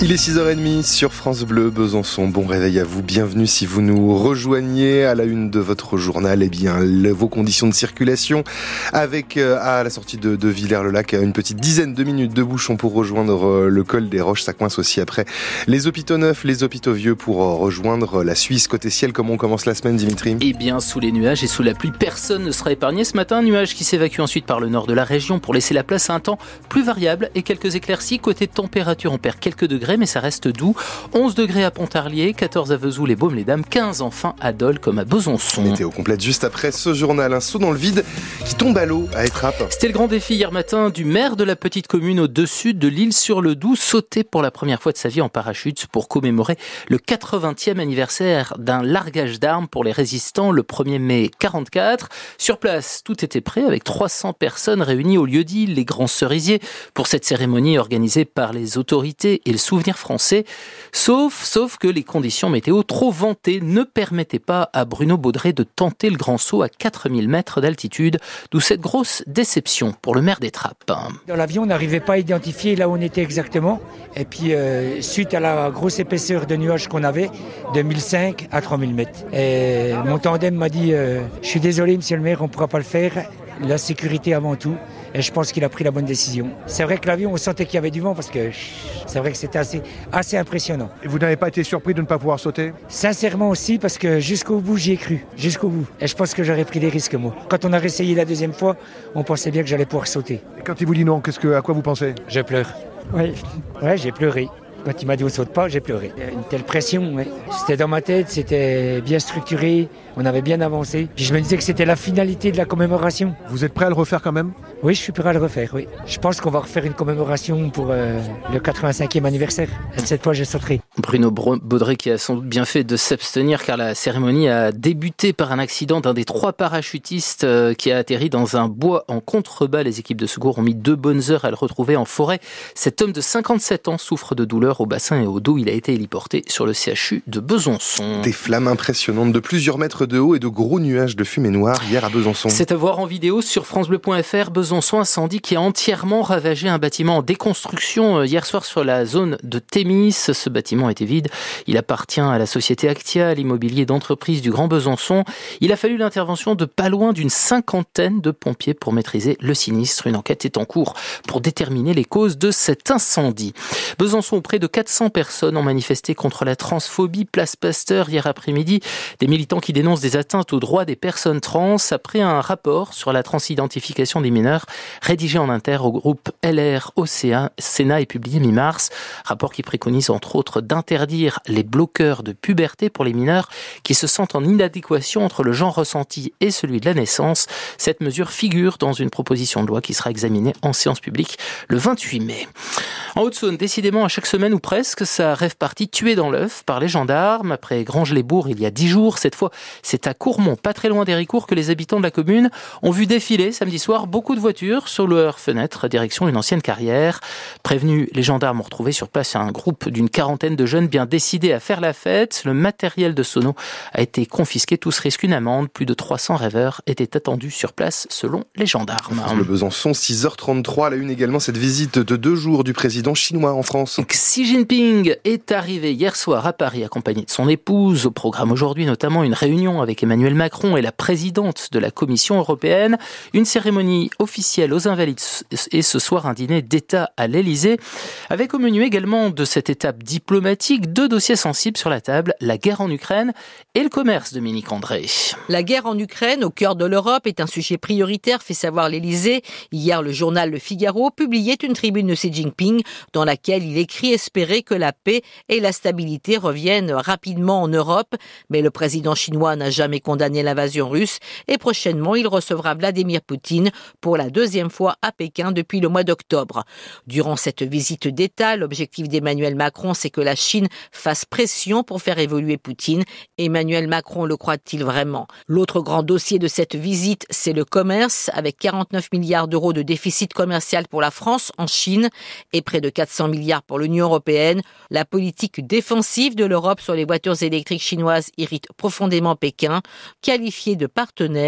Il est 6h30 sur France Bleu Besançon. Bon réveil à vous, bienvenue si vous nous rejoignez à la une de votre journal. Eh bien, vos conditions de circulation avec à la sortie de Villers-le-Lac une petite dizaine de minutes de bouchon pour rejoindre le col des Roches. Ça coince aussi après les hôpitaux neufs, les hôpitaux vieux pour rejoindre la Suisse. Côté ciel, comment on commence la semaine, Dimitri ? Eh bien, sous les nuages et sous la pluie, personne ne sera épargné ce matin. Nuages qui s'évacuent ensuite par le nord de la région pour laisser la place à un temps plus variable et quelques éclaircies. Côté température, on perd quelques degrés, mais ça reste doux. 11 degrés à Pontarlier, 14 à Vesoul et Baume-les-Dames, 15 enfin à Dole comme à Besançon. Météo complète juste après ce journal. Un saut dans le vide qui tombe à l'eau à Étrappes. C'était le grand défi hier matin du maire de la petite commune au-dessus de l'Isle-sur-le-Doubs, sauter pour la première fois de sa vie en parachute pour commémorer le 80e anniversaire d'un largage d'armes pour les résistants le 1er mai 44. Sur place, tout était prêt avec 300 personnes réunies au lieu-dit les Grands Cerisiers pour cette cérémonie organisée par les autorités et le Souvenir français. Sauf que les conditions météo trop ventées ne permettaient pas à Bruno Baudret de tenter le grand saut à 4000 mètres d'altitude, d'où cette grosse déception pour le maire d'Étrappes. Dans l'avion, on n'arrivait pas à identifier là où on était exactement. Et puis, suite à la grosse épaisseur de nuages qu'on avait, de 1005 à 3000 mètres. Et mon tandem m'a dit « Je suis désolé, monsieur le maire, on ne pourra pas le faire. La sécurité avant tout. » Et je pense qu'il a pris la bonne décision. C'est vrai que l'avion, on sentait qu'il y avait du vent parce que c'est vrai que c'était assez impressionnant. Et vous n'avez pas été surpris de ne pas pouvoir sauter ? Sincèrement aussi, parce que jusqu'au bout, j'y ai cru. Jusqu'au bout. Et je pense que j'aurais pris des risques, moi. Quand on a réessayé la deuxième fois, on pensait bien que j'allais pouvoir sauter. Et quand il vous dit non, à quoi vous pensez ? Je pleure. Oui, j'ai pleuré. Quand il m'a dit on saute pas, j'ai pleuré. Une telle pression, ouais. C'était dans ma tête, c'était bien structuré, on avait bien avancé. Puis je me disais que c'était la finalité de la commémoration. Vous êtes prêt à le refaire quand même ? Oui, je suis prêt à le refaire, oui. Je pense qu'on va refaire une commémoration pour le 85e anniversaire. Et cette fois, je sauterai. Bruno Baudret qui a sans doute bien fait de s'abstenir car la cérémonie a débuté par un accident d'un des 3 parachutistes qui a atterri dans un bois en contrebas. Les équipes de secours ont mis 2 bonnes heures à le retrouver en forêt. Cet homme de 57 ans souffre de douleurs au bassin et au dos. Il a été héliporté sur le CHU de Besançon. Des flammes impressionnantes de plusieurs mètres de haut et de gros nuages de fumée noire hier à Besançon. C'est à voir en vidéo sur francebleu.fr. Besançon, incendie qui a entièrement ravagé un bâtiment en déconstruction hier soir sur la zone de Thémis. Ce bâtiment était vide. Il appartient à la société Actia, l'immobilier d'entreprise du Grand Besançon. Il a fallu l'intervention de pas loin d'une 50aine de pompiers pour maîtriser le sinistre. Une enquête est en cours pour déterminer les causes de cet incendie. Besançon, près de 400 personnes ont manifesté contre la transphobie place Pasteur hier après-midi. Des militants qui dénoncent des atteintes aux droits des personnes trans après un rapport sur la transidentification des mineurs rédigé en inter au groupe LR au Sénat et publié mi-mars. Rapport qui préconise entre autres d'interdire les bloqueurs de puberté pour les mineurs qui se sentent en inadéquation entre le genre ressenti et celui de la naissance. Cette mesure figure dans une proposition de loi qui sera examinée en séance publique le 28 mai. En Haute-Saône, décidément, à chaque semaine ou presque, ça rêve parti tué dans l'œuf par les gendarmes. Après Granges-les-Bourgs, il y a 10 jours, cette fois, c'est à Courmont, pas très loin d'Héricourt, que les habitants de la commune ont vu défiler samedi soir beaucoup de voitures sur leurs fenêtres, direction une ancienne carrière. Prévenus, les gendarmes ont retrouvé sur place un groupe d'une 40aine de jeunes bien décidés à faire la fête. Le matériel de sono a été confisqué, tous risquent une amende. Plus de 300 rêveurs étaient attendus sur place, selon les gendarmes. Le Besançon, 6h33, à la une également, cette visite de 2 jours du président chinois en France. Xi Jinping est arrivé hier soir à Paris accompagné de son épouse. Au programme aujourd'hui notamment une réunion avec Emmanuel Macron et la présidente de la Commission européenne. Une cérémonie officielle aux Invalides et ce soir un dîner d'État à l'Élysée. Avec au menu également de cette étape diplomatique 2 dossiers sensibles sur la table, la guerre en Ukraine et le commerce, Dominique André. La guerre en Ukraine, au cœur de l'Europe, est un sujet prioritaire, fait savoir l'Élysée. Hier, le journal Le Figaro publiait une tribune de Xi Jinping dans laquelle il écrit espérer que la paix et la stabilité reviennent rapidement en Europe. Mais le président chinois n'a jamais condamné l'invasion russe et prochainement, il recevra Vladimir Poutine pour la 2e fois à Pékin depuis le mois d'octobre. Durant cette visite d'État, l'objectif d'Emmanuel Macron, c'est que la Chine fasse pression pour faire évoluer Poutine. Emmanuel Macron le croit-il vraiment ? L'autre grand dossier de cette visite, c'est le commerce, avec 49 milliards d'euros de déficit commercial pour la France en Chine et près de 400 milliards pour l'Union européenne. La politique défensive de l'Europe sur les voitures électriques chinoises irrite profondément Pékin, qualifié de partenaire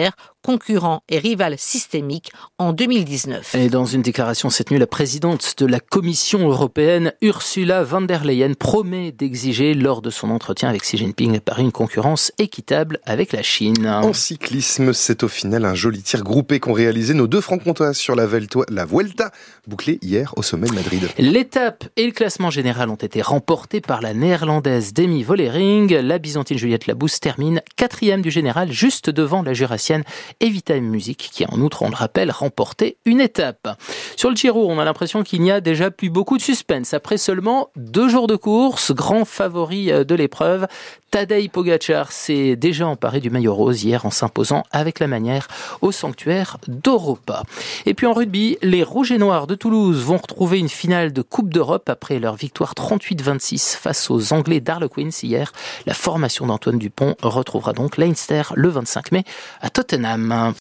concurrent et rival systémique en 2019. Et dans une déclaration cette nuit, la présidente de la Commission européenne, Ursula von der Leyen, promet d'exiger lors de son entretien avec Xi Jinping à Paris une concurrence équitable avec la Chine. En cyclisme, c'est au final un joli tir groupé qu'ont réalisé nos deux francs-comtois sur la Vuelta, bouclée hier au sommet de Madrid. L'étape et le classement général ont été remportés par la néerlandaise Demi Vollering. La byzantine Juliette Labous termine 4e du général, juste devant la jurassienne Evita Music, qui en outre, on le rappelle, remporté une étape. Sur le Giro, on a l'impression qu'il n'y a déjà plus beaucoup de suspense. Après seulement 2 jours de course, grand favori de l'épreuve, Tadej Pogačar s'est déjà emparé du maillot rose hier en s'imposant avec la manière au sanctuaire d'Europa. Et puis en rugby, les Rouges et Noirs de Toulouse vont retrouver une finale de Coupe d'Europe après leur victoire 38-26 face aux Anglais d'Harlequins hier. La formation d'Antoine Dupont retrouvera donc Leinster le 25 mai à Tottenham.